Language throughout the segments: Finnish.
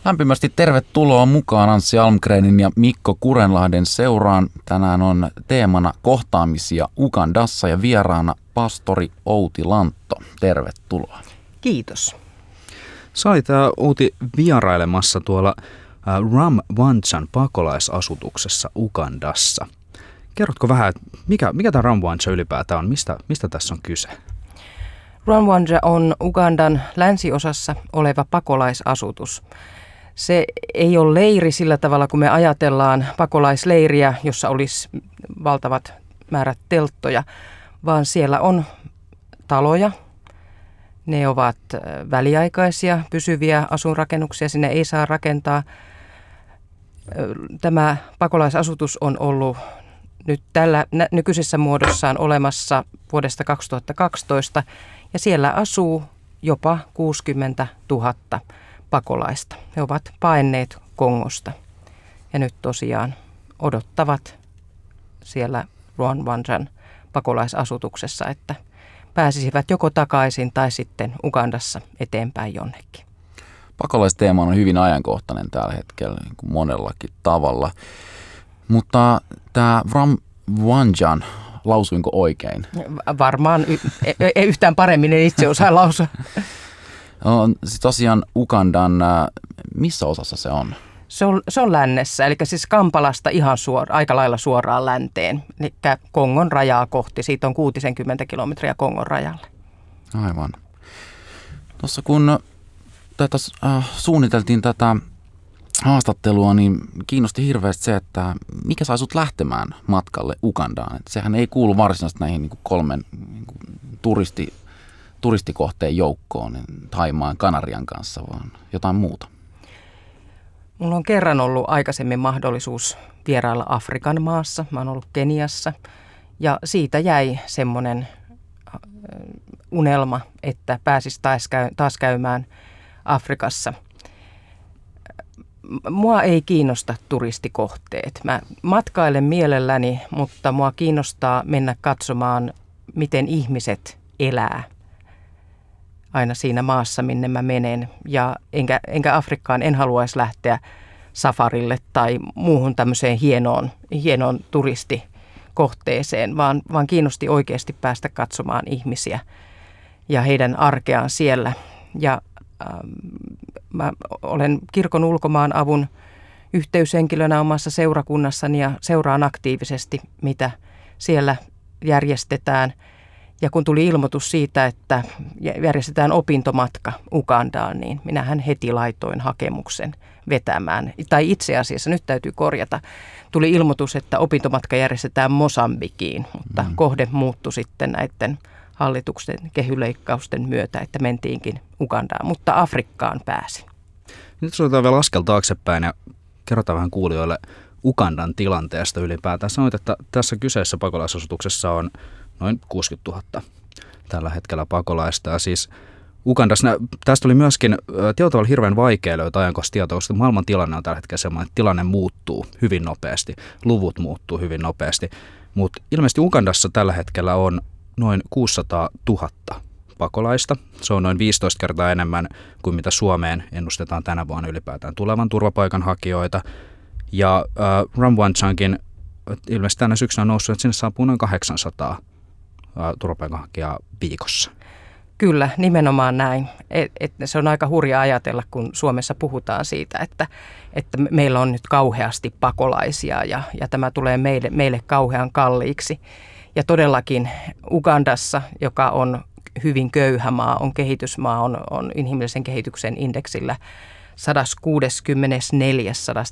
Lämpimästi tervetuloa mukaan Anssi Almgrenin ja Mikko Kurenlahden seuraan. Tänään on teemana kohtaamisia Ugandassa ja vieraana pastori Outi Lantto. Tervetuloa. Kiitos. Sä olit Outi vierailemassa tuolla Ramwanjan pakolaisasutuksessa Ugandassa. Kerrotko vähän, mikä tämä Ramwanja ylipäätään on? Mistä tässä on kyse? Ramwanja on Ugandan länsiosassa oleva pakolaisasutus. Se ei ole leiri sillä tavalla, kun me ajatellaan pakolaisleiriä, jossa olisi valtavat määrät telttoja, vaan siellä on taloja. Ne ovat väliaikaisia, pysyviä asuinrakennuksia, sinne ei saa rakentaa. Tämä pakolaisasutus on ollut nyt tällä nykyisessä muodossaan olemassa vuodesta 2012 ja siellä asuu jopa 60 000 pakolaista. He ovat paenneet Kongosta ja nyt tosiaan odottavat siellä Ramwanjan pakolaisasutuksessa, että pääsisivät joko takaisin tai sitten Ugandassa eteenpäin jonnekin. Pakolaisteema on hyvin ajankohtainen tällä hetkellä niin kuin monellakin tavalla. Mutta tämä Ramwanjan, lausuinko oikein? Varmaan ei yhtään paremmin, en itse osaa lausua. Siis tosiaan Ugandan, missä osassa se on? Se on lännessä, eli siis Kampalasta ihan aika lailla suoraan länteen, eli Kongon rajaa kohti. Siitä on 60 kilometriä Kongon rajalle. Aivan. Tuossa kun suunniteltiin tätä haastattelua, niin kiinnosti hirveästi se, että mikä sai sut lähtemään matkalle Ugandaan. Et sehän ei kuulu varsinaisesti näihin niin kuin kolmen niin kuin turistikohteen joukkoon, niin Thaimaan Kanarian kanssa, vaan jotain muuta. Mulla on kerran ollut aikaisemmin mahdollisuus vierailla Afrikan maassa. Mä oon ollut Keniassa ja siitä jäi semmoinen unelma, että pääsis taas käymään Afrikassa. Mua ei kiinnosta turistikohteet. Mä matkailen mielelläni, mutta mua kiinnostaa mennä katsomaan, miten ihmiset elää aina siinä maassa, minne mä menen. Ja enkä Afrikkaan en haluaisi lähteä safarille tai muuhun tämmöiseen hienoon turistikohteeseen, vaan kiinnosti oikeasti päästä katsomaan ihmisiä ja heidän arkeaan siellä. Ja mä olen kirkon ulkomaan avun yhteyshenkilönä omassa seurakunnassani ja seuraan aktiivisesti, mitä siellä järjestetään. Ja kun tuli ilmoitus siitä, että järjestetään opintomatka Ugandaan, niin minähän heti laitoin hakemuksen vetämään. Tai itse asiassa, nyt täytyy korjata, tuli ilmoitus, että opintomatka järjestetään Mosambikiin, mutta kohde muuttui sitten näiden hallituksen kehyleikkausten myötä, että mentiinkin Ugandaan, mutta Afrikkaan pääsi. Nyt otetaan vielä askel taaksepäin ja kerrotaan vähän kuulijoille Ugandan tilanteesta ylipäätään. Sanoit, että tässä kyseessä pakolaisasutuksessa on noin 60 000 tällä hetkellä pakolaista. Ja siis Ugandassa, tästä oli myöskin tietyllä tavalla hirveän vaikea löytää ajankohtaista tietoa, koska maailman tilanne on tällä hetkellä sellainen, että tilanne muuttuu hyvin nopeasti, luvut muuttuu hyvin nopeasti. Mutta ilmeisesti Ugandassa tällä hetkellä on noin 600 000 pakolaista. Se on noin 15 kertaa enemmän kuin mitä Suomeen ennustetaan tänä vuonna ylipäätään tulevan turvapaikanhakijoita. Ja Ramwanjankin ilmeisesti tänä syksynä on noussut, että sinne saapuu noin 800 turvapaikanhakijaa viikossa. Kyllä, nimenomaan näin. Se on aika hurja ajatella, kun Suomessa puhutaan siitä, että meillä on nyt kauheasti pakolaisia ja tämä tulee meille kauhean kalliiksi. Ja todellakin Ugandassa, joka on hyvin köyhä maa, on kehitysmaa, on inhimillisen kehityksen indeksillä 164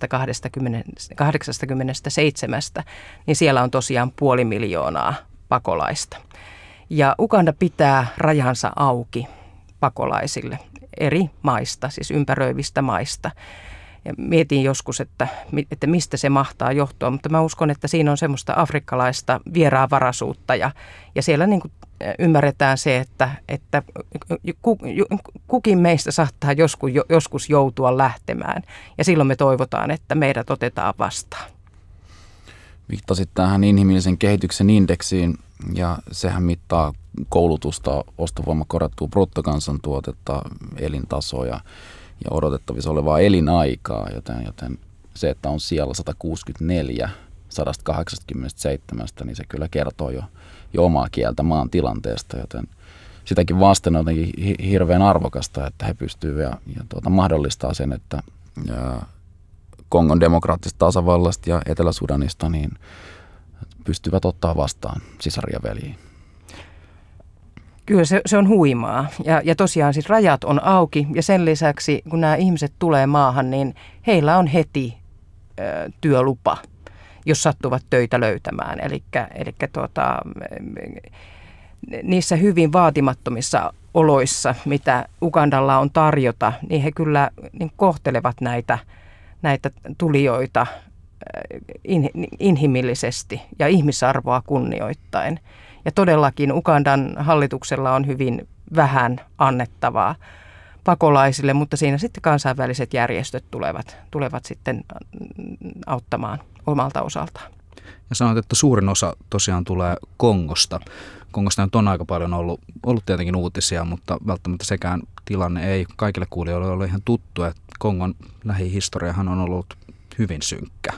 187, niin siellä on tosiaan 500 000 pakolaista. Ja Uganda pitää rajansa auki pakolaisille eri maista, siis ympäröivistä maista. Ja mietin joskus, että mistä se mahtaa johtua, mutta mä uskon, että siinä on semmoista afrikkalaista vieraanvaraisuutta ja siellä niin kuin ymmärretään se, että kukin meistä saattaa joskus joutua lähtemään ja silloin me toivotaan, että meidät otetaan vastaan. Viittasit tähän inhimillisen kehityksen indeksiin ja sehän mittaa koulutusta, ostovoimakorjattua bruttokansantuotetta, elintasoa ja ja odotettavissa olevaa elinaikaa, joten se, että on siellä 164 187, niin se kyllä kertoo jo omaa kieltä maan tilanteesta, joten sitäkin vasten on jotenkin hirveän arvokasta, että he pystyvät ja mahdollistaa sen, että Kongon demokraattisesta tasavallasta ja Etelä-Sudanista niin pystyvät ottaa vastaan sisaria veljiä. Kyllä se on huimaa ja tosiaan siis rajat on auki ja sen lisäksi kun nämä ihmiset tulee maahan, niin heillä on heti työlupa, jos sattuvat töitä löytämään. Eli niissä hyvin vaatimattomissa oloissa, mitä Ugandalla on tarjota, niin he kyllä niin kohtelevat näitä tulijoita inhimillisesti ja ihmisarvoa kunnioittaen. Ja todellakin Ugandan hallituksella on hyvin vähän annettavaa pakolaisille, mutta siinä sitten kansainväliset järjestöt tulevat sitten auttamaan omalta osaltaan. Ja sanoit, että suurin osa tosiaan tulee Kongosta. Kongosta nyt on aika paljon ollut tietenkin uutisia, mutta välttämättä sekään tilanne ei kaikille kuulijoille ole ihan tuttu. Että Kongon lähihistoriahan on ollut hyvin synkkä.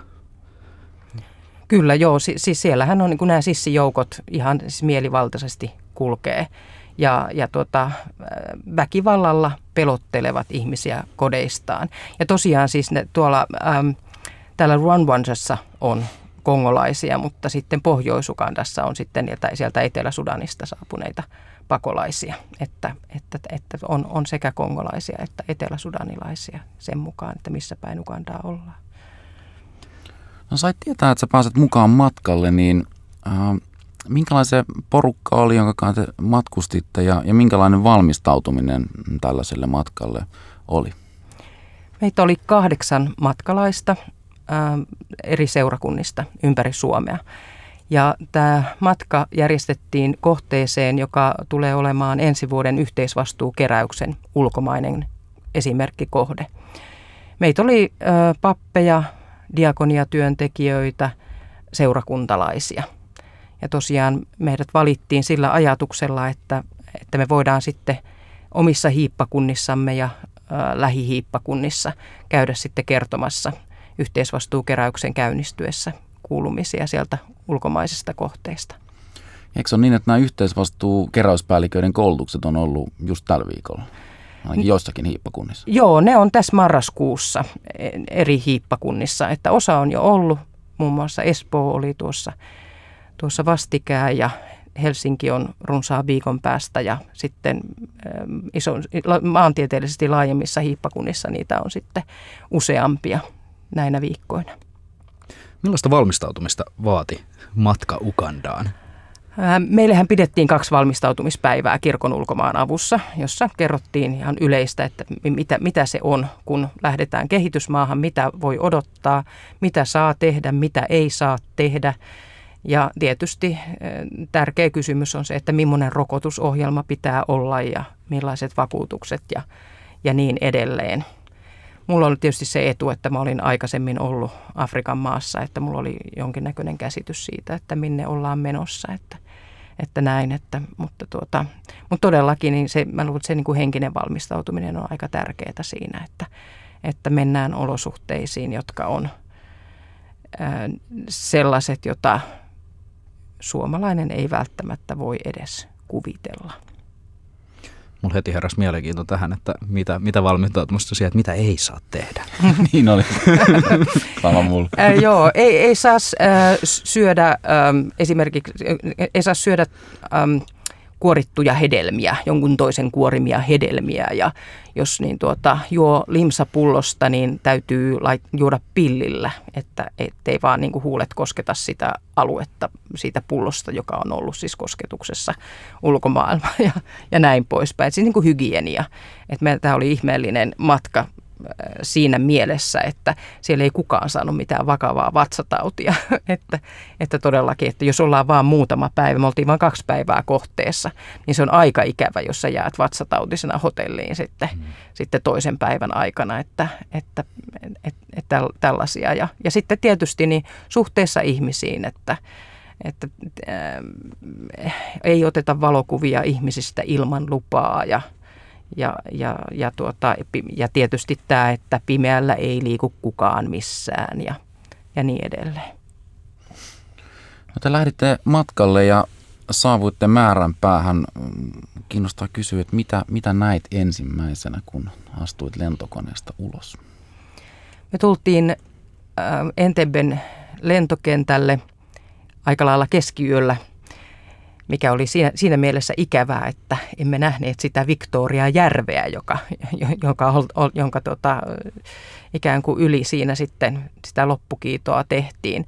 Kyllä joo, siis siellähän on niin kuin nämä sissijoukot ihan siis mielivaltaisesti kulkee ja väkivallalla pelottelevat ihmisiä kodeistaan. Ja tosiaan siis täällä Rwandassa on kongolaisia, mutta sitten Pohjois-Ugandassa on sitten sieltä Etelä-Sudanista saapuneita pakolaisia, että on sekä kongolaisia että eteläsudanilaisia sen mukaan, että missä päin Ugandaa ollaan. No sait tietää, että sä pääset mukaan matkalle, niin minkälainen porukka oli, jonka kanssa te matkustitte ja minkälainen valmistautuminen tällaiselle matkalle oli? Meitä oli 8 matkalaista eri seurakunnista ympäri Suomea. Ja tämä matka järjestettiin kohteeseen, joka tulee olemaan ensi vuoden yhteisvastuukeräyksen ulkomainen esimerkkikohde. Meitä oli pappeja, diakoniatyöntekijöitä, seurakuntalaisia. Ja tosiaan meidät valittiin sillä ajatuksella, että me voidaan sitten omissa hiippakunnissamme ja lähihiippakunnissa käydä sitten kertomassa yhteisvastuukeräyksen käynnistyessä kuulumisia sieltä ulkomaisesta kohteesta. Eikö se ole niin, että nämä yhteisvastuukeräyspäälliköiden koulutukset on ollut just tällä viikolla? Ainakin joissakin hiippakunnissa. Joo, ne on tässä marraskuussa eri hiippakunnissa. Että osa on jo ollut, muun muassa Espoo oli tuossa vastikään ja Helsinki on runsaan viikon päästä ja sitten maantieteellisesti laajemmissa hiippakunnissa niitä on sitten useampia näinä viikkoina. Millaista valmistautumista vaati matka Ugandaan? Meillähän pidettiin 2 valmistautumispäivää kirkon ulkomaan avussa, jossa kerrottiin ihan yleistä, että mitä se on, kun lähdetään kehitysmaahan, mitä voi odottaa, mitä saa tehdä, mitä ei saa tehdä. Ja tietysti tärkeä kysymys on se, että millainen rokotusohjelma pitää olla ja millaiset vakuutukset ja niin edelleen. Mulla oli tietysti se etu, että mä olin aikaisemmin ollut Afrikan maassa, että mulla oli jonkinnäköinen käsitys siitä, että minne ollaan menossa, että näin. Mutta todellakin niin mä luulen, että se niin kuin henkinen valmistautuminen on aika tärkeää siinä, että mennään olosuhteisiin, jotka on sellaiset, jota suomalainen ei välttämättä voi edes kuvitella. Mulla heti heräsi mielenkiinto tähän, että mitä valmistautumista siihen, että mitä ei saa tehdä. Niin oli. Sama mulla. Joo, ei saa syödä esimerkiksi, ei saa syödä kuorittuja hedelmiä, jonkun toisen kuorimia hedelmiä ja jos niin juo limsapullosta, niin täytyy juoda pillillä, että ei vaan niin kuin huulet kosketa sitä aluetta siitä pullosta, joka on ollut siis kosketuksessa ulkomaailma ja näin poispäin. Siis niin kuin hygienia. Tämä oli ihmeellinen matka siinä mielessä, että siellä ei kukaan saanut mitään vakavaa vatsatautia, että todellakin, että jos ollaan vaan muutama päivä, me oltiin vain 2 päivää kohteessa, niin se on aika ikävä, jos sä jäät vatsatautisena hotelliin sitten toisen päivän aikana, että tällaisia. Ja sitten tietysti niin suhteessa ihmisiin, että ei oteta valokuvia ihmisistä ilman lupaa ja Ja tietysti tämä, että pimeällä ei liiku kukaan missään ja niin edelleen. No te lähditte matkalle ja saavuitte Määränpäähän. Kiinnostaa kysyä, että mitä näit ensimmäisenä, kun astuit lentokoneesta ulos? Me tultiin Entebben lentokentälle aika lailla keskiyöllä, mikä oli siinä mielessä ikävää, että emme nähneet sitä Victoria-järveä, jonka ikään kuin yli siinä sitten sitä loppukiitoa tehtiin.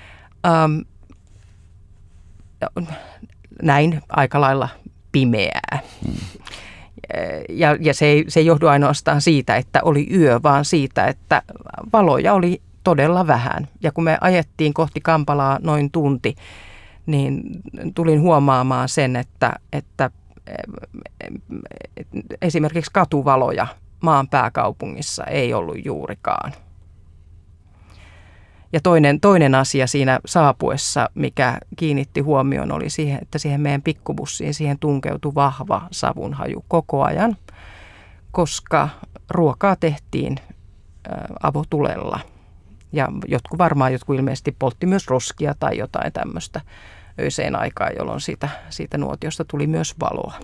Näin aika lailla pimeää. Ja se ei johdu ainoastaan siitä, että oli yö, vaan siitä, että valoja oli todella vähän. Ja kun me ajettiin kohti Kampalaa noin tunti, niin tulin huomaamaan sen, että esimerkiksi katuvaloja maan pääkaupungissa ei ollut juurikaan. Ja toinen asia siinä saapuessa, mikä kiinnitti huomioon, oli siihen, että siihen meidän pikkubussiin siihen tunkeutui vahva savunhaju koko ajan, koska ruokaa tehtiin avotulella. Ja jotkut ilmeisesti poltti myös roskia tai jotain tämmöistä öiseen aikaan, jolloin siitä nuotiosta tuli myös valoa.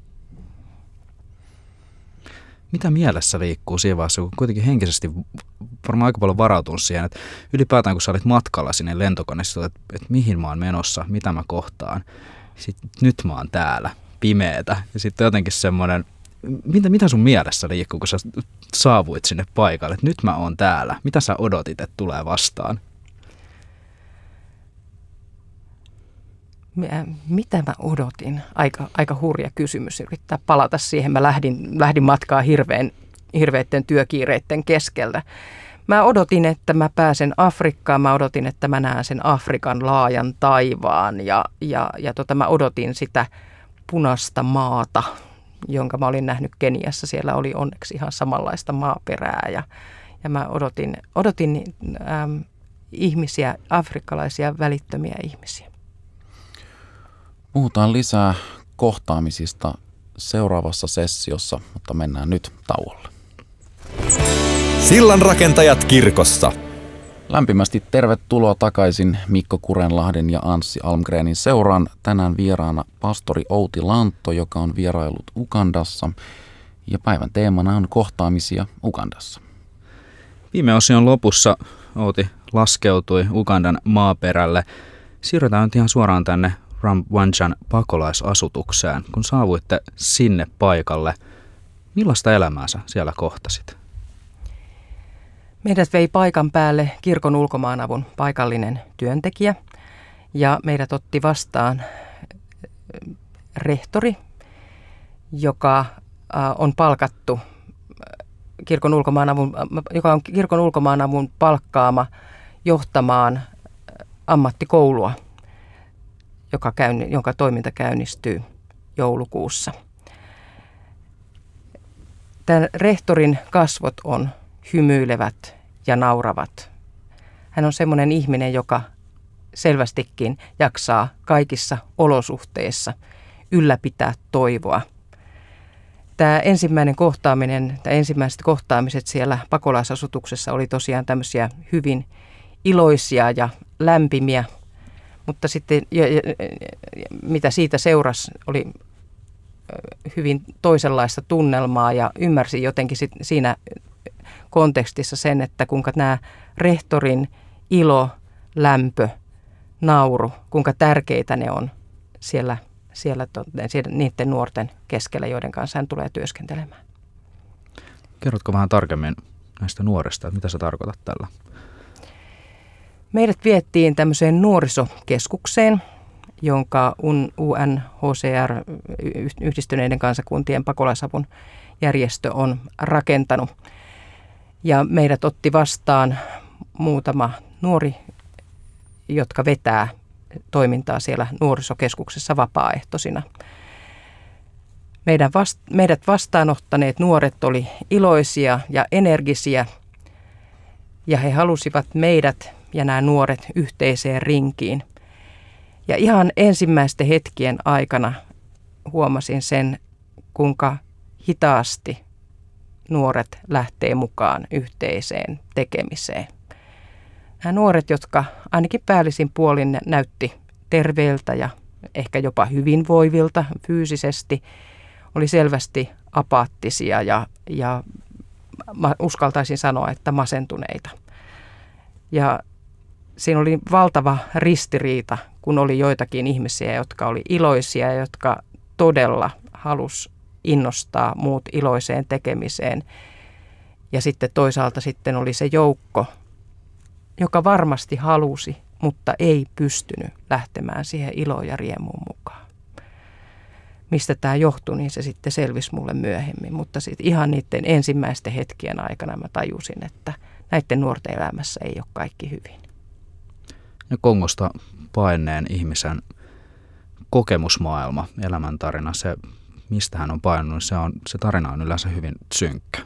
Mitä mielessä liikkuu siinä vaiheessa, kun kuitenkin henkisesti varmaan aika paljon varautunut siihen, että ylipäätään kun sä olit matkalla sinne lentokoneessa, että mihin mä oon menossa, mitä mä kohtaan, sitten nyt mä oon täällä, pimeetä. Ja sitten jotenkin semmoinen, mitä sun mielessä liikkuu, kun sä saavuit sinne paikalle, että nyt mä oon täällä, mitä sä odotit, että tulee vastaan? Mitä mä odotin? Aika hurja kysymys. Yrittää palata siihen. Mä lähdin matkaa hirveitten työkiireitten keskeltä. Mä odotin, että mä pääsen Afrikkaan. Mä odotin, että mä näen sen Afrikan laajan taivaan. Mä odotin sitä punaista maata, jonka mä olin nähnyt Keniassa. Siellä oli onneksi ihan samanlaista maaperää. Ja mä odotin ihmisiä, afrikkalaisia välittömiä ihmisiä. Puhutaan lisää kohtaamisista seuraavassa sessiossa, mutta mennään nyt tauolle. Sillanrakentajat kirkossa. Lämpimästi tervetuloa takaisin Mikko Kurenlahden ja Anssi Almgrenin seuraan. Tänään vieraana pastori Outi Lantto, joka on vierailut Ugandassa. Ja päivän teemana on kohtaamisia Ugandassa. Viime osion lopussa Outi laskeutui Ugandan maaperälle. Siirrytään nyt ihan suoraan tänne Rwandjan pakolaisasutukseen. Kun saavuitte sinne paikalle, millaista elämää sä siellä kohtasit? Meidät vei paikan päälle kirkon ulkomaanavun paikallinen työntekijä ja meidät otti vastaan rehtori, joka on palkattu kirkon ulkomaanavun palkkaama johtamaan ammattikoulua, jonka toiminta käynnistyy joulukuussa. Tämän rehtorin kasvot on hymyilevät ja nauravat. Hän on semmoinen ihminen, joka selvästikin jaksaa kaikissa olosuhteissa ylläpitää toivoa. Tämä ensimmäiset kohtaamiset siellä pakolaisasutuksessa oli tosiaan tämmöisiä hyvin iloisia ja lämpimiä, mutta sitten mitä siitä seurasi oli hyvin toisenlaista tunnelmaa ja ymmärsin jotenkin siinä kontekstissa sen, että kuinka nämä rehtorin ilo, lämpö, nauru, kuinka tärkeitä ne on siellä niiden nuorten keskellä, joiden kanssa hän tulee työskentelemään. Kerrotko vähän tarkemmin näistä nuorista, mitä sä tarkoitat tällä? Meidät viettiin tämmöiseen nuorisokeskukseen, jonka UNHCR, Yhdistyneiden kansakuntien pakolaisavun järjestö, on rakentanut. Ja meidät otti vastaan muutama nuori, jotka vetää toimintaa siellä nuorisokeskuksessa vapaaehtoisina. Meidät vastaanottaneet nuoret oli iloisia ja energisiä, ja he halusivat meidät ja nämä nuoret yhteiseen rinkiin. Ja ihan ensimmäisten hetkien aikana huomasin sen, kuinka hitaasti nuoret lähtee mukaan yhteiseen tekemiseen. Nämä nuoret, jotka ainakin päällisin puolin näytti terveeltä ja ehkä jopa hyvinvoivilta fyysisesti, oli selvästi apaattisia ja uskaltaisin sanoa, että masentuneita. Ja siinä oli valtava ristiriita, kun oli joitakin ihmisiä, jotka oli iloisia ja jotka todella halusi innostaa muut iloiseen tekemiseen. Ja sitten toisaalta sitten oli se joukko, joka varmasti halusi, mutta ei pystynyt lähtemään siihen iloon ja riemuun mukaan. Mistä tämä johtui, niin se sitten selvisi mulle myöhemmin. Mutta sitten ihan niiden ensimmäisten hetkien aikana mä tajusin, että näiden nuorten elämässä ei ole kaikki hyvin. Ja Kongosta paineen ihmisen kokemusmaailma, elämäntarina, se mistä hän on painunut, se tarina on yleensä hyvin synkkä.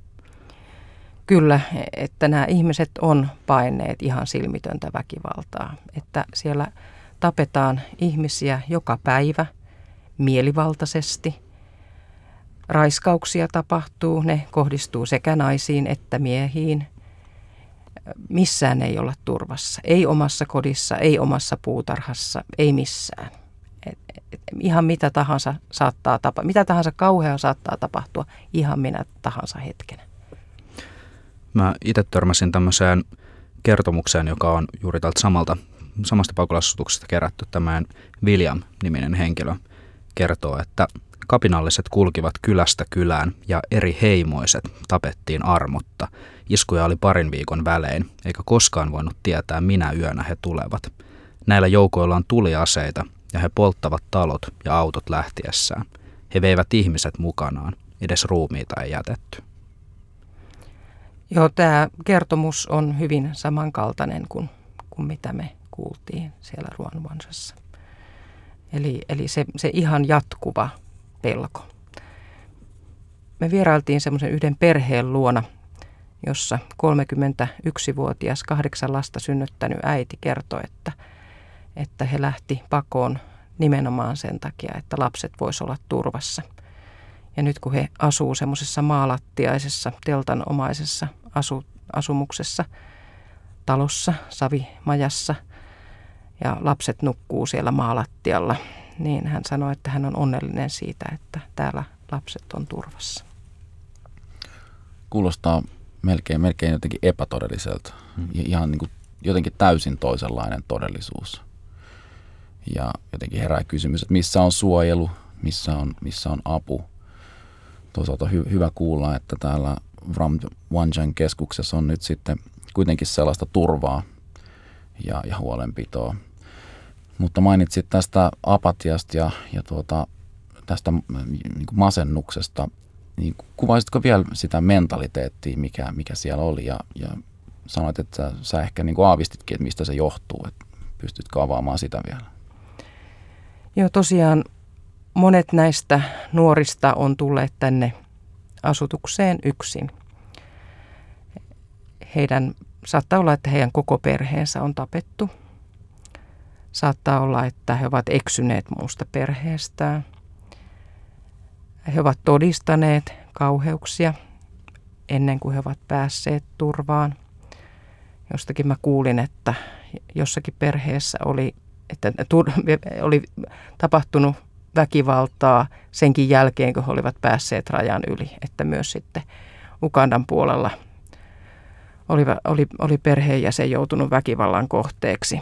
Kyllä, että nämä ihmiset on paineet ihan silmitöntä väkivaltaa. Että siellä tapetaan ihmisiä joka päivä mielivaltaisesti. Raiskauksia tapahtuu, ne kohdistuu sekä naisiin että miehiin. Missään ei olla turvassa. Ei omassa kodissa, ei omassa puutarhassa, ei missään. Ihan mitä tahansa mitä tahansa kauheaa saattaa tapahtua ihan minä tahansa hetkenä. Mä itse törmäsin tämmöiseen kertomukseen, joka on juuri tältä samasta pakolaisasutuksesta kerätty. Tämän William-niminen henkilö kertoo, että kapinalliset kulkivat kylästä kylään ja eri heimoiset tapettiin armotta. Iskuja oli 2 viikon välein, eikä koskaan voinut tietää, minä yönä he tulevat. Näillä joukoilla on tuliaseita ja he polttavat talot ja autot lähtiessään. He veivät ihmiset mukanaan, edes ruumiita ei jätetty. Joo, tämä kertomus on hyvin samankaltainen kuin mitä me kuultiin siellä Ruanvansassa. Eli se ihan jatkuva pelko. Me vierailtiin semmoisen yhden perheen luona, jossa 31-vuotias 8 lasta synnyttänyt äiti kertoi, että he lähti pakoon nimenomaan sen takia, että lapset voisivat olla turvassa. Ja nyt kun he asuu semmoisessa maalattiaisessa, teltanomaisessa asumuksessa, talossa, savimajassa, ja lapset nukkuu siellä maalattialla, niin hän sanoi, että hän on onnellinen siitä, että täällä lapset on turvassa. Kuulostaa melkein jotenkin epätodelliselta. Ihan niin kuin jotenkin täysin toisenlainen todellisuus. Ja jotenkin herää kysymys, että missä on suojelu, missä on apu. Toisaalta hyvä kuulla, että täällä Vramwanjan keskuksessa on nyt sitten kuitenkin sellaista turvaa ja huolenpitoa. Mutta mainitsit tästä apatiasta ja tästä niin kuin masennuksesta. Niin kuvaisitko vielä sitä mentaliteettia, mikä siellä oli? Ja sanoit, että sä ehkä niin kuin aavistitkin, että mistä se johtuu. Että pystytkö avaamaan sitä vielä? Joo, tosiaan monet näistä nuorista on tulleet tänne asutukseen yksin. Saattaa olla, että heidän koko perheensä on tapettu. Saattaa olla, että he ovat eksyneet muusta perheestään. He ovat todistaneet kauheuksia ennen kuin he ovat päässeet turvaan. Jostakin mä kuulin, että jossakin perheessä oli tapahtunut väkivaltaa senkin jälkeen, kun he olivat päässeet rajan yli. Että myös sitten Ugandan puolella oli perheenjäsen joutunut väkivallan kohteeksi.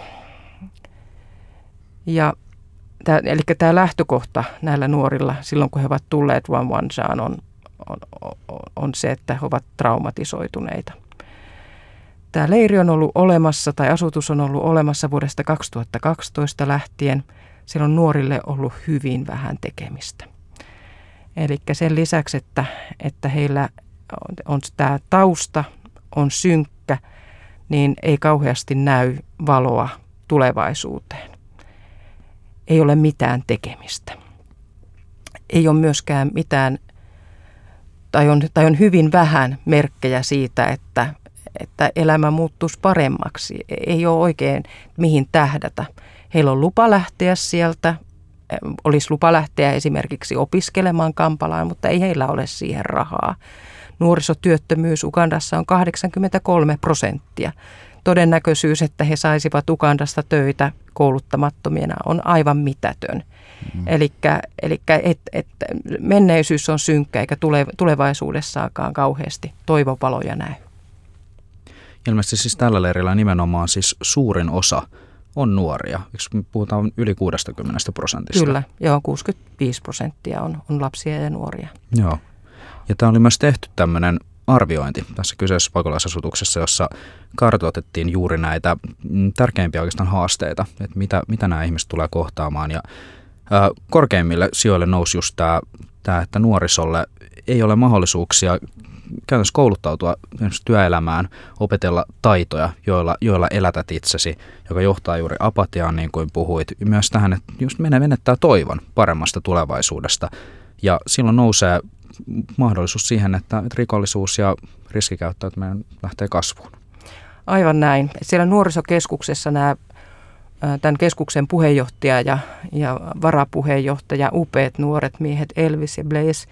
Eli tämä lähtökohta näillä nuorilla silloin, kun he ovat tulleet Rwandanaan, on se, että he ovat traumatisoituneita. Tämä leiri on ollut olemassa, tai asutus on ollut olemassa vuodesta 2012 lähtien. Siellä on nuorille ollut hyvin vähän tekemistä. Eli sen lisäksi, että heillä on tämä tausta, on synkkä, niin ei kauheasti näy valoa tulevaisuuteen. Ei ole mitään tekemistä. Ei ole myöskään mitään, tai on hyvin vähän merkkejä siitä, että elämä muuttuisi paremmaksi. Ei ole oikein mihin tähdätä. Heillä on lupa lähteä sieltä. olisi lupa lähteä esimerkiksi opiskelemaan Kampalaan, mutta ei heillä ole siihen rahaa. Nuorisotyöttömyys Ugandassa on 83%. Todennäköisyys, että he saisivat Ugandasta töitä kouluttamattomina, on aivan mitätön. Eli menneisyys on synkkä eikä tulevaisuudessaakaan kauheasti toivopaloja näy. Ilmeisesti siis tällä leirillä nimenomaan siis suurin osa on nuoria. Eikö puhutaan yli 60%? Kyllä, joo, 65% on lapsia ja nuoria. Joo. Ja tämä oli myös tehty tämmöinen arviointi tässä kyseisessä pakolaisasutuksessa, jossa kartoitettiin juuri näitä tärkeimpiä oikeastaan haasteita, että mitä nämä ihmiset tulee kohtaamaan. Ja korkeimmille sijoille nousi just tämä, että nuorisolle ei ole mahdollisuuksia käytännössä kouluttautua työelämään, opetella taitoja, joilla elätät itsesi, joka johtaa juuri apatiaan, niin kuin puhuit. Myös tähän, että just menettää toivon paremmasta tulevaisuudesta. Ja silloin nousee mahdollisuus siihen, että rikollisuus ja riskikäyttäytyminen lähtee kasvuun. Aivan näin. Siellä nuorisokeskuksessa tämän keskuksen puheenjohtaja ja varapuheenjohtaja, upeat nuoret miehet Elvis ja Blaze,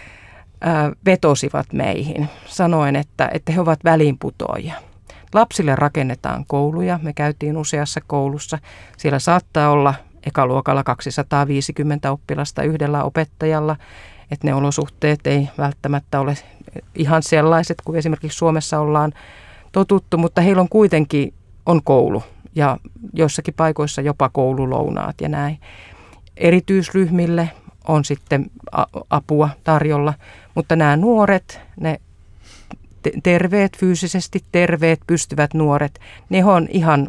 vetosivat meihin sanoen, että he ovat väliinputoajia. Lapsille rakennetaan kouluja. Me käytiin useassa koulussa. Siellä saattaa olla ekaluokalla 250 oppilasta yhdellä opettajalla. Että ne olosuhteet ei välttämättä ole ihan sellaiset kuin esimerkiksi Suomessa ollaan totuttu, mutta heillä on kuitenkin koulu ja joissakin paikoissa jopa koululounaat ja näin. Erityisryhmille on sitten apua tarjolla, mutta nämä nuoret, ne terveet, fyysisesti terveet, pystyvät nuoret, ne on ihan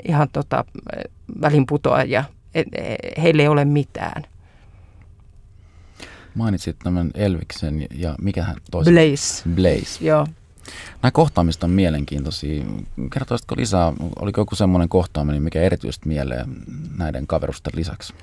välinputoajia, heillä ei ole mitään. Mainitsit tämän Elviksen ja mikähän Blaze. Joo. Nämä kohtaamista on mielenkiintoisia. Kertoisitko lisää, oliko joku semmoinen kohtaaminen, mikä erityisesti mieleen näiden kaverusten lisäksi?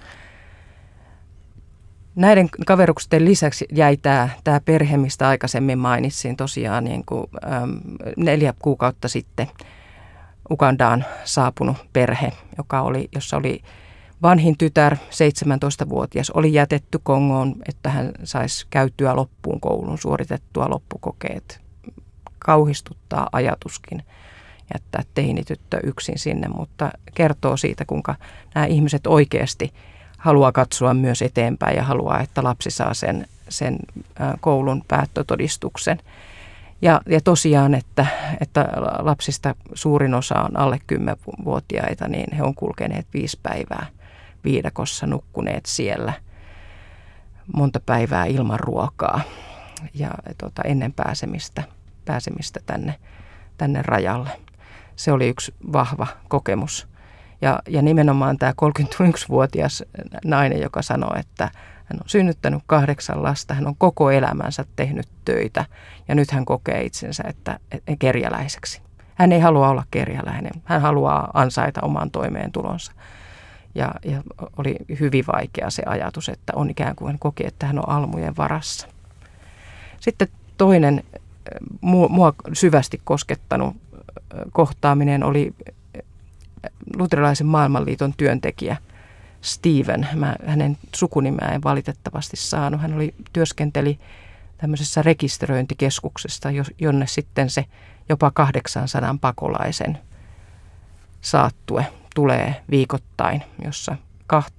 Näiden kaverusten lisäksi jäi tämä perhe, mistä aikaisemmin mainitsin tosiaan 4 kuukautta sitten Ugandaan saapunut perhe, jossa oli vanhin tytär, 17-vuotias, oli jätetty Kongoon, että hän saisi käytyä loppuun koulun, suoritettua loppukokeet. Kauhistuttaa ajatuskin jättää teinityttö yksin sinne, mutta kertoo siitä, kuinka nämä ihmiset oikeasti haluaa katsoa myös eteenpäin ja haluaa, että lapsi saa sen koulun päättötodistuksen. Ja tosiaan, että lapsista suurin osa on alle 10-vuotiaita, niin he on kulkeneet 5 päivää viidakossa, nukkuneet siellä monta päivää ilman ruokaa ja ennen pääsemistä tänne rajalle. Se oli yksi vahva kokemus. Ja nimenomaan tämä 31-vuotias nainen, joka sanoi, että hän on synnyttänyt 8 lasta, hän on koko elämänsä tehnyt töitä ja nyt hän kokee itsensä kerjäläiseksi. Hän ei halua olla kerjäläinen, hän haluaa ansaita oman toimeentulonsa. Ja oli hyvin vaikea se ajatus, että on ikään kuin hän koki, että hän on almujen varassa. Sitten toinen mua syvästi koskettanut kohtaaminen oli luterilaisen maailmanliiton työntekijä Steven. Hänen sukunimeä en valitettavasti saanut. Hän työskenteli tämmöisessä rekisteröintikeskuksessa, jonne sitten se jopa 800 pakolaisen saattue tulee viikoittain, jossa 2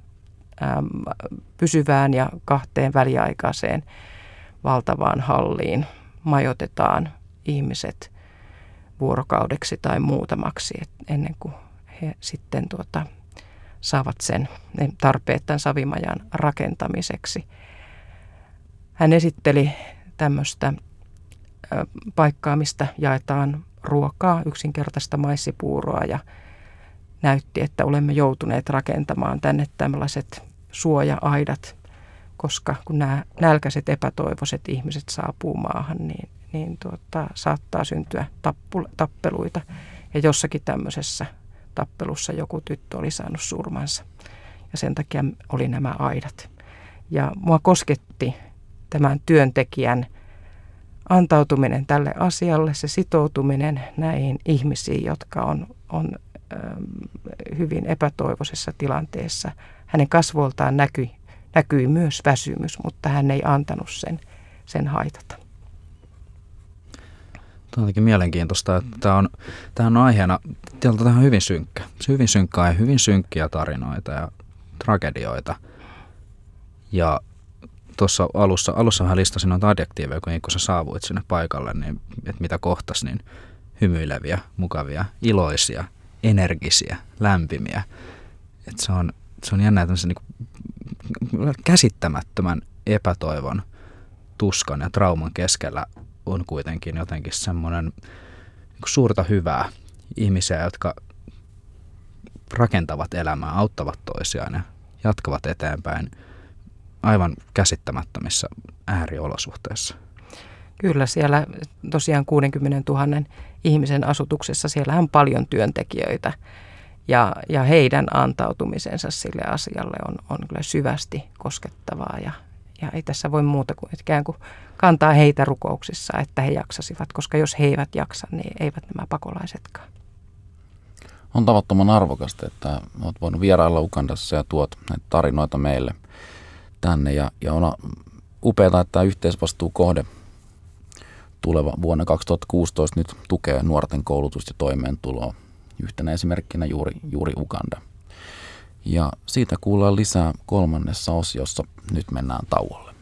pysyvään ja 2 väliaikaiseen valtavaan halliin majoitetaan ihmiset vuorokaudeksi tai muutamaksi, ennen kuin he sitten saavat ne tarpeet tämän savimajan rakentamiseksi. Hän esitteli tämmöistä paikkaa, mistä jaetaan ruokaa, yksinkertaista maissipuuroa ja näytti, että olemme joutuneet rakentamaan tänne tällaiset suoja-aidat, koska kun nämä nälkäiset epätoivoiset ihmiset saapuu maahan, niin saattaa syntyä tappeluita. Ja jossakin tämmöisessä tappelussa joku tyttö oli saanut surmansa. Ja sen takia oli nämä aidat. Ja mua kosketti tämän työntekijän antautuminen tälle asialle, se sitoutuminen näihin ihmisiin, jotka on hyvin epätoivoisessa tilanteessa. hänen kasvoiltaan näkyi myös väsymys, mutta hän ei antanut sen haitata. Tämä on jotenkin mielenkiintoista, että tämä on aiheena, tämä on hyvin synkkä. Se hyvin synkkä aihe, hyvin synkkiä tarinoita ja tragedioita. Ja tuossa alussa vähän listasin noita adjektiiveja, kun sä saavuit sinne paikalle, niin että mitä kohtas, niin hymyileviä, mukavia, iloisia, energisiä, lämpimiä. Että se on jännä tämmöisen niin käsittämättömän epätoivon, tuskan ja trauman keskellä on kuitenkin jotenkin semmoinen niin suurta hyvää ihmisiä, jotka rakentavat elämää, auttavat toisiaan ja jatkavat eteenpäin aivan käsittämättömissä ääriolosuhteissa. Kyllä, siellä tosiaan 60 000 ihmisen asutuksessa, siellä on paljon työntekijöitä ja heidän antautumisensa sille asialle on kyllä syvästi koskettavaa ja ei tässä voi muuta kuin ikään kuin kantaa heitä rukouksissa, että he jaksasivat, koska jos he eivät jaksa, niin eivät nämä pakolaisetkaan. On tavattoman arvokasta, että olet voinut vierailla Ugandassa ja tuot näitä tarinoita meille tänne ja on upeaa, että tämä yhteisvastuukohde tuleva vuonna 2016 nyt tukee nuorten koulutusta ja toimeentuloa. Yhtenä esimerkkinä juuri Uganda. Ja siitä kuullaan lisää 3. osiossa. Nyt mennään tauolle.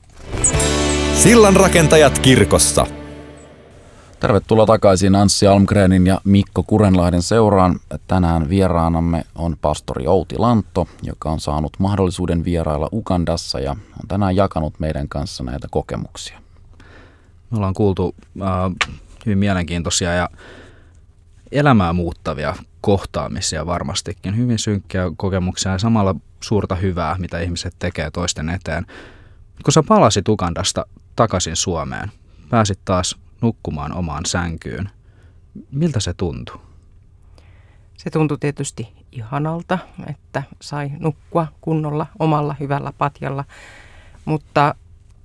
Sillanrakentajat kirkossa. Tervetuloa takaisin Anssi Almgrenin ja Mikko Kurenlahden seuraan. Tänään vieraanamme on pastori Outi Lantto, joka on saanut mahdollisuuden vierailla Ugandassa ja on tänään jakanut meidän kanssa näitä kokemuksia. Me ollaan kuultu hyvin mielenkiintoisia ja elämää muuttavia kohtaamisia varmastikin. Hyvin synkkiä kokemuksia ja samalla suurta hyvää, mitä ihmiset tekee toisten eteen. Kun sä palasit Ugandasta takaisin Suomeen, pääsit taas nukkumaan omaan sänkyyn. Miltä se tuntui? Se tuntui tietysti ihanalta, että sai nukkua kunnolla omalla hyvällä patjalla, mutta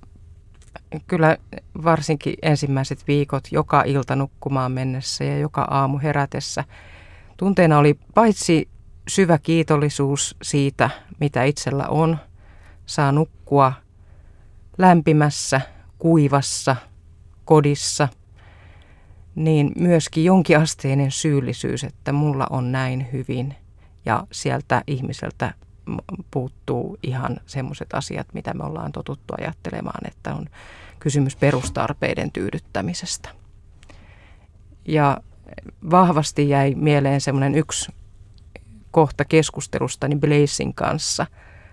kyllä varsinkin ensimmäiset viikot joka ilta nukkumaan mennessä ja joka aamu herätessä tunteena oli paitsi syvä kiitollisuus siitä, mitä itsellä on, saa nukkua lämpimässä, kuivassa kodissa, niin myöskin jonkinasteinen syyllisyys, että mulla on näin hyvin ja sieltä ihmiseltä puuttuu ihan semmoiset asiat, mitä me ollaan totuttu ajattelemaan, että on kysymys perustarpeiden tyydyttämisestä. Ja vahvasti jäi mieleen semmoinen yksi kohta keskustelustani Blaisin kanssa.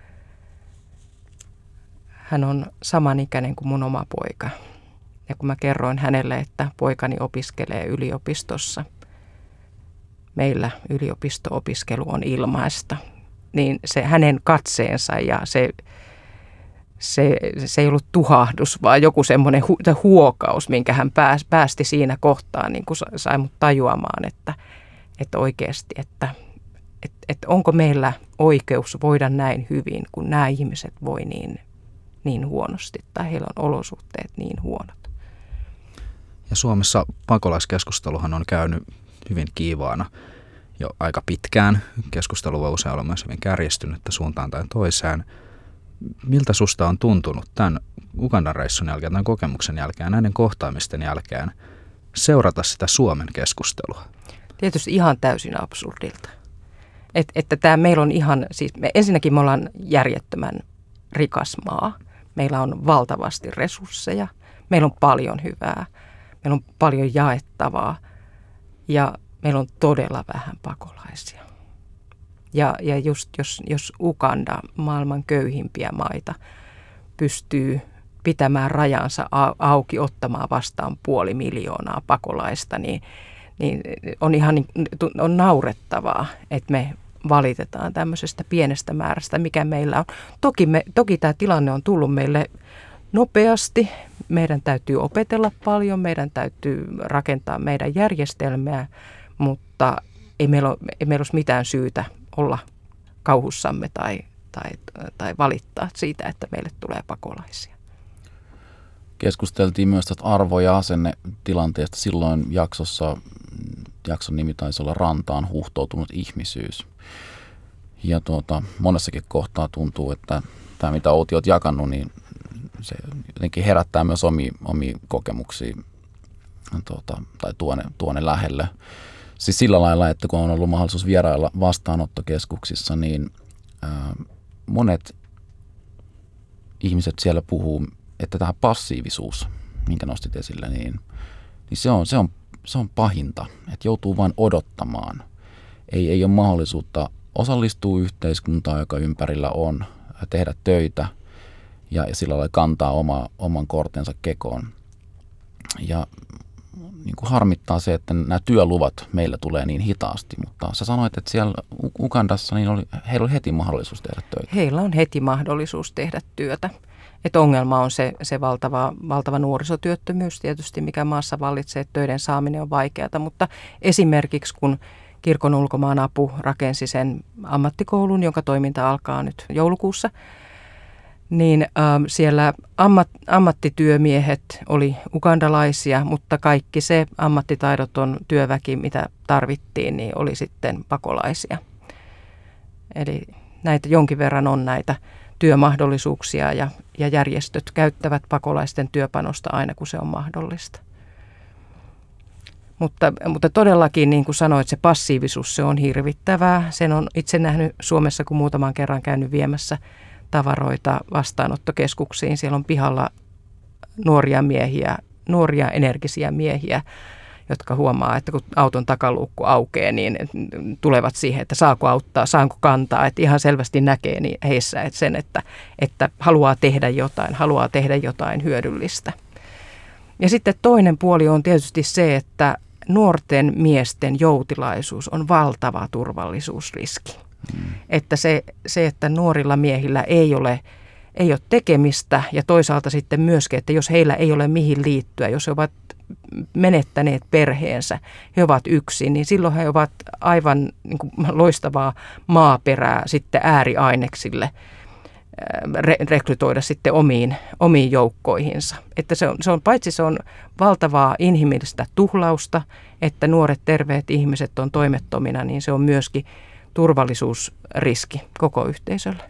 Hän on samanikäinen kuin mun oma poika. Ja kun mä kerroin hänelle, että poikani opiskelee yliopistossa, meillä yliopisto-opiskelu on ilmaista, niin se hänen katseensa ja se ei ollut tuhahdus, vaan joku semmoinen huokaus, minkä hän päästi siinä kohtaa, niin kuin sai mut tajuamaan, että oikeasti, että onko meillä oikeus voida näin hyvin, kun nämä ihmiset voi niin huonosti tai heillä on olosuhteet niin huonot. Ja Suomessa pakolaiskeskusteluhan on käynyt hyvin kiivaana jo aika pitkään. Keskustelu voi usein olla myös hyvin kärjistynyttä suuntaan tai toiseen. Miltä susta on tuntunut tämän Ugandan reissun jälkeen, tämän kokemuksen jälkeen, näiden kohtaamisten jälkeen seurata sitä Suomen keskustelua? Tietysti ihan täysin absurdilta. Että tämä meillä on ihan, siis ensinnäkin me ollaan järjettömän rikas maa. Meillä on valtavasti resursseja, meillä on paljon hyvää, meillä on paljon jaettavaa ja meillä on todella vähän pakolaisia. Ja just jos Uganda, maailman köyhimpiä maita, pystyy pitämään rajansa auki, ottamaan vastaan 500 000 pakolaista, niin on naurettavaa, että me valitetaan tämmöisestä pienestä määrästä, mikä meillä on. Toki tämä tilanne on tullut meille nopeasti. Meidän täytyy opetella paljon, meidän täytyy rakentaa meidän järjestelmää, mutta ei meillä olisi mitään syytä olla kauhussamme tai valittaa siitä, että meille tulee pakolaisia. Keskusteltiin myös tästä arvo- ja asennetilanteesta. Silloin jakson nimi taisi olla Rantaan huuhtoutunut ihmisyys. Ja monessakin kohtaa tuntuu, että tämä mitä Outi olet jakanut, niin se jotenkin herättää myös omia kokemuksia tai tuonne lähelle. Siis sillä lailla, että kun on ollut mahdollisuus vierailla vastaanottokeskuksissa, niin monet ihmiset siellä puhuu, että tämä passiivisuus, minkä nostit esille, niin se on pahinta, että joutuu vain odottamaan. Ei ole mahdollisuutta osallistua yhteiskuntaan, joka ympärillä on, tehdä töitä ja sillä lailla kantaa oman kortensa kekoon. Ja niin kuin harmittaa se, että nämä työluvat meillä tulee niin hitaasti, mutta sä sanoit, että siellä Ugandassa niin heillä oli heti mahdollisuus tehdä töitä. Heillä on heti mahdollisuus tehdä työtä. Että ongelma on se valtava nuorisotyöttömyys tietysti, mikä maassa vallitsee, että töiden saaminen on vaikeaa, mutta esimerkiksi kun Kirkon ulkomaan apu rakensi sen ammattikoulun, jonka toiminta alkaa nyt joulukuussa, niin siellä ammattityömiehet oli ugandalaisia, mutta kaikki se ammattitaidoton työväki, mitä tarvittiin, niin oli sitten pakolaisia. Eli näitä jonkin verran on näitä työmahdollisuuksia ja järjestöt käyttävät pakolaisten työpanosta aina, kun se on mahdollista. Mutta todellakin, niin kuin sanoit, se passiivisuus, se on hirvittävää. Sen on itse nähnyt Suomessa, kun muutaman kerran käynyt viemässä tavaroita vastaanottokeskuksiin. Siellä on pihalla nuoria energisiä miehiä, jotka huomaa, että kun auton takaluukku aukeaa, niin tulevat siihen, että saako auttaa, saanko kantaa. Että ihan selvästi näkee niin heissä että sen, että haluaa tehdä jotain hyödyllistä. Ja sitten toinen puoli on tietysti se, että nuorten miesten joutilaisuus on valtava turvallisuusriski. Että se, että nuorilla miehillä ei ole tekemistä ja toisaalta sitten myöskin, että jos heillä ei ole mihin liittyä, jos he ovat menettäneet perheensä, he ovat yksin, niin silloin he ovat aivan niin kuin loistavaa maaperää sitten ääriaineksille rekrytoida sitten omiin joukkoihinsa. Että se on valtavaa inhimillistä tuhlausta, että nuoret terveet ihmiset on toimettomina, niin se on myöskin turvallisuusriski koko yhteisölle.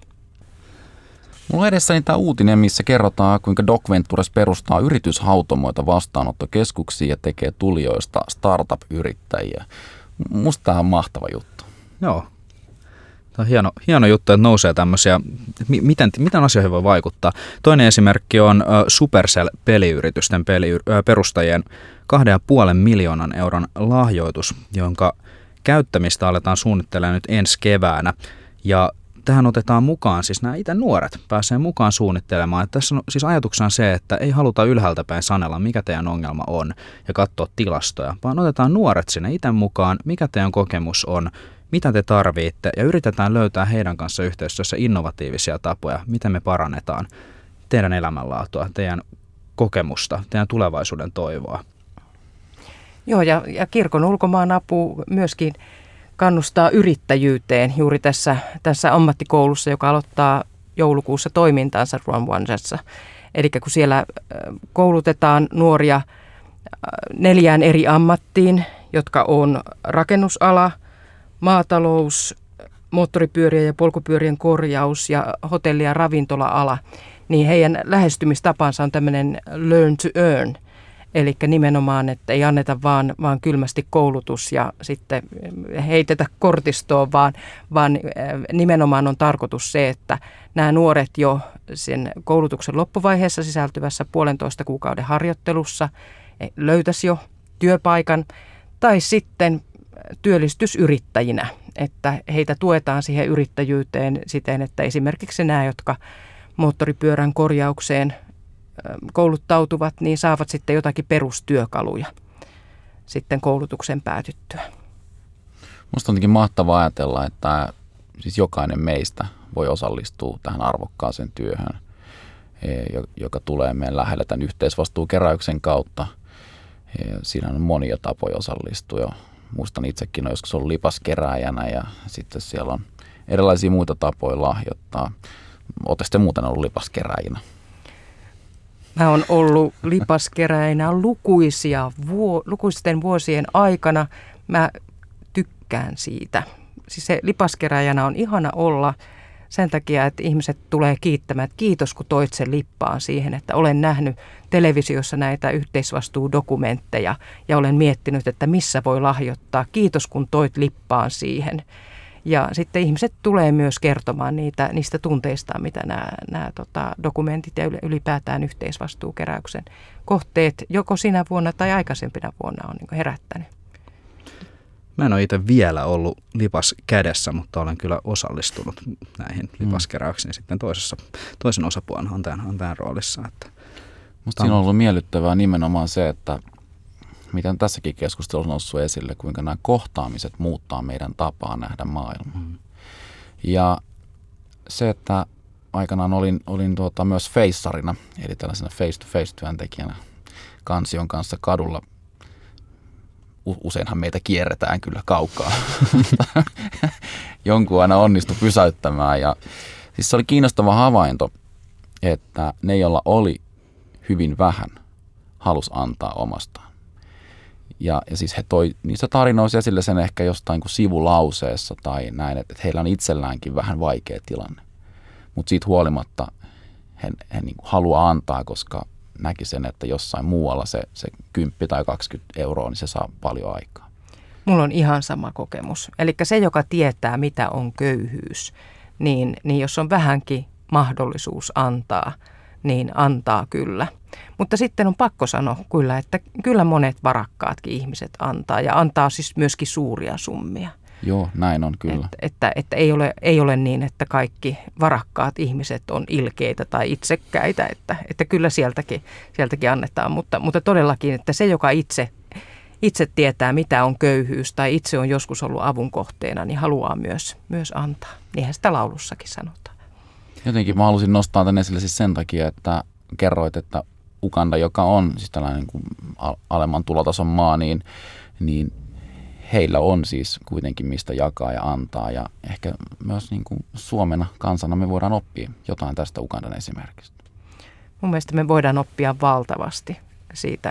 Mulla on edessäni tämä uutinen, missä kerrotaan, kuinka Doc Ventures perustaa yrityshautomoita vastaanottokeskuksiin ja tekee tulijoista startup-yrittäjiä. Musta tämä on mahtava juttu. Joo. Tämä on hieno juttu, että nousee tämmöisiä. Miten asioihin voi vaikuttaa? Toinen esimerkki on Supercell-peliyritysten perustajien 2,5 miljoonan euron lahjoitus, jonka käyttämistä aletaan suunnittelemaan nyt ensi keväänä. Ja tähän otetaan mukaan, siis nämä itse nuoret pääsee mukaan suunnittelemaan. Että tässä on siis ajatuksena se, että ei haluta ylhäältä päin sanella, mikä teidän ongelma on ja katsoa tilastoja, vaan otetaan nuoret sinne itse mukaan, mikä teidän kokemus on, mitä te tarvitte ja yritetään löytää heidän kanssa yhteistyössä innovatiivisia tapoja, miten me parannetaan teidän elämänlaatua, teidän kokemusta, teidän tulevaisuuden toivoa. Joo, ja Kirkon ulkomaan apu myöskin kannustaa yrittäjyyteen juuri tässä ammattikoulussa, joka aloittaa joulukuussa toimintansa Rwandassa. Eli kun siellä koulutetaan nuoria 4 eri ammattiin, jotka on rakennusala, maatalous, moottoripyörien ja polkupyörien korjaus ja hotelli- ja ravintola-ala, niin heidän lähestymistapansa on tämmöinen learn to earn. Eli nimenomaan, että ei anneta vaan kylmästi koulutus ja sitten heitetä kortistoon, vaan nimenomaan on tarkoitus se, että nämä nuoret jo sen koulutuksen loppuvaiheessa sisältyvässä 1,5 kuukauden harjoittelussa löytäisi jo työpaikan tai sitten työllistysyrittäjinä, että heitä tuetaan siihen yrittäjyyteen siten, että esimerkiksi nämä, jotka moottoripyörän korjaukseen kouluttautuvat, niin saavat sitten jotakin perustyökaluja sitten koulutuksen päätyttyä. Musta on jotenkin mahtavaa ajatella, että siis jokainen meistä voi osallistua tähän arvokkaaseen työhön, joka tulee meidän lähellä tämän yhteisvastuukeräyksen kautta. Siinä on monia tapoja osallistua. Muistan itsekin olen joskus ollut lipaskeräjänä ja sitten siellä on erilaisia muita tapoja lahjoittaa. Oletko te muuten ollut lipaskeräjinä? Mä oon ollut lipaskeräjänä lukuisten vuosien aikana. Mä tykkään siitä. siis se lipaskeräjänä on ihana olla sen takia, että ihmiset tulee kiittämään, että kiitos kun toit sen lippaan siihen, että olen nähnyt televisiossa näitä yhteisvastuudokumentteja ja olen miettinyt, että missä voi lahjoittaa. Kiitos kun toit lippaan siihen. Ja sitten ihmiset tulee myös kertomaan niistä tunteistaan, mitä nämä dokumentit ja ylipäätään yhteisvastuukeräyksen kohteet joko sinä vuonna tai aikaisempina vuonna on niin herättänyt. Mä en ole itse vielä ollut lipas kädessä, mutta olen kyllä osallistunut näihin lipaskeräyksiin sitten toisen osapuolen antajan roolissa. Musta siinä on ollut miellyttävää nimenomaan se, että miten tässäkin keskustelussa on noussut esille, kuinka nämä kohtaamiset muuttaa meidän tapaa nähdä maailmaa. Ja se, että aikanaan olin myös feissarina, eli tällaisena face-to-face-työntekijänä kansion kanssa kadulla. Useinhan meitä kierretään kyllä kaukaa. Jonkun aina onnistui pysäyttämään. Ja siis se oli kiinnostava havainto, että ne, joilla oli hyvin vähän, halus antaa omastaan. Ja siis he toi niissä tarinoissa esille sen ehkä jostain kuin sivulauseessa tai näin, että heillä on itselläänkin vähän vaikea tilanne. Mutta siitä huolimatta he niin kuin haluaa antaa, koska näki sen, että jossain muualla se 10 tai 20 euroa, niin se saa paljon aikaa. Mulla on ihan sama kokemus. Eli se, joka tietää, mitä on köyhyys, niin jos on vähänkin mahdollisuus antaa, niin antaa kyllä. Mutta sitten on pakko sanoa kyllä, että kyllä monet varakkaatkin ihmiset antaa ja antaa siis myöskin suuria summia. Joo, näin on kyllä. Että ei ole niin, että kaikki varakkaat ihmiset on ilkeitä tai itsekkäitä, että kyllä sieltäkin annetaan. Mutta todellakin, että se, joka itse tietää, mitä on köyhyys tai itse on joskus ollut avun kohteena, niin haluaa myös antaa. Niinhän sitä laulussakin sanotaan. Jotenkin mä halusin nostaa tänne esille siis sen takia, että kerroit, että Uganda, joka on siis tällainen kuin alemman tulotason maa, niin heillä on siis kuitenkin mistä jakaa ja antaa. Ja ehkä myös niin kuin Suomena kansana me voidaan oppia jotain tästä Ugandan esimerkistä. Mun mielestä me voidaan oppia valtavasti siitä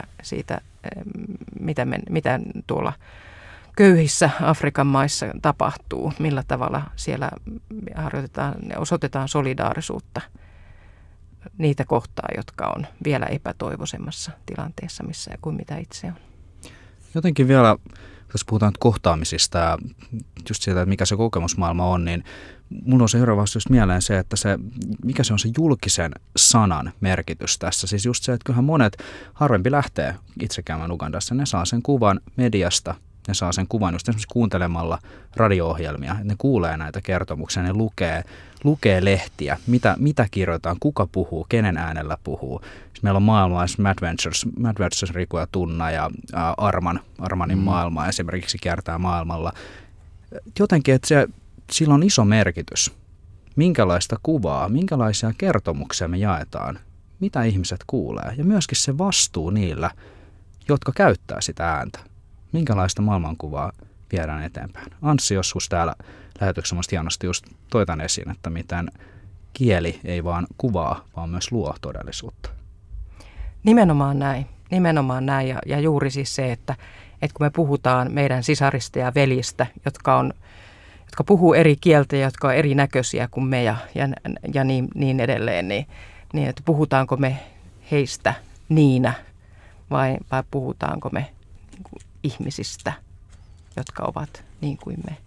mitä tuolla köyhissä Afrikan maissa tapahtuu, millä tavalla siellä osoitetaan solidaarisuutta niitä kohtaa, jotka on vielä epätoivoisemmassa tilanteessa kuin mitä itse on. Jotenkin vielä, jos puhutaan kohtaamisista ja just siitä, että mikä se kokemusmaailma on, niin mun on seuraavaksi just mieleen se, että mikä se on se julkisen sanan merkitys tässä. Siis just se, että kyllähän monet harvempi lähtee itse käymään Ugandassa. Ne saa sen kuvan mediasta, ne saa sen kuvan just esimerkiksi kuuntelemalla radio-ohjelmia. Ne kuulee näitä kertomuksia, ne lukee lehtiä, mitä kirjoitetaan, kuka puhuu, kenen äänellä puhuu. Meillä on maailmalaiset Mad Ventures, Riku ja Tunna ja Armanin maailma esimerkiksi kiertää maailmalla. Jotenkin, että sillä on iso merkitys, minkälaista kuvaa, minkälaisia kertomuksia me jaetaan, mitä ihmiset kuulee ja myöskin se vastuu niillä, jotka käyttää sitä ääntä. Minkälaista maailmankuvaa viedään eteenpäin. Anssi joskus täällä lähetyksessä hienosti just toi tämän esiin, että miten kieli ei vaan kuvaa, vaan myös luo todellisuutta. Nimenomaan näin ja juuri siis se, että kun me puhutaan meidän sisarista ja veljistä, jotka puhuu eri kieltä ja jotka on erinäköisiä kuin me ja niin edelleen, niin että puhutaanko me heistä niinä vai puhutaanko me niin kuin ihmisistä, jotka ovat niin kuin me.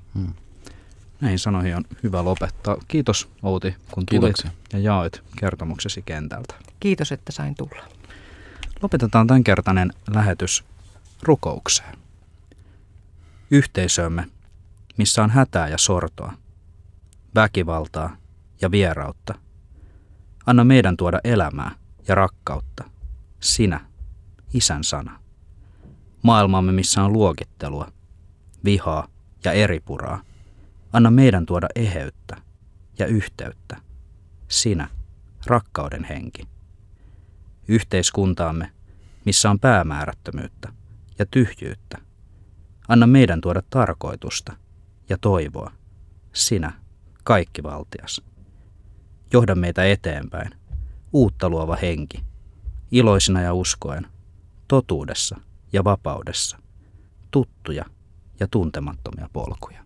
Näihin sanoihin on hyvä lopettaa. Kiitos Outi, kun tulit ja jaoit kertomuksesi kentältä. Kiitos, että sain tulla. Lopetetaan tämänkertainen lähetys rukoukseen. Yhteisömme, missä on hätää ja sortoa, väkivaltaa ja vierautta. Anna meidän tuoda elämää ja rakkautta. Sinä, Isän sana. Maailmamme, missä on luokittelua, vihaa ja eripuraa. Anna meidän tuoda eheyttä ja yhteyttä. Sinä, rakkauden henki. Yhteiskuntaamme, missä on päämäärättömyyttä ja tyhjyyttä. Anna meidän tuoda tarkoitusta ja toivoa. Sinä, kaikkivaltias. Johda meitä eteenpäin, uutta luova henki, iloisina ja uskoen, totuudessa ja vapaudessa, tuttuja ja tuntemattomia polkuja.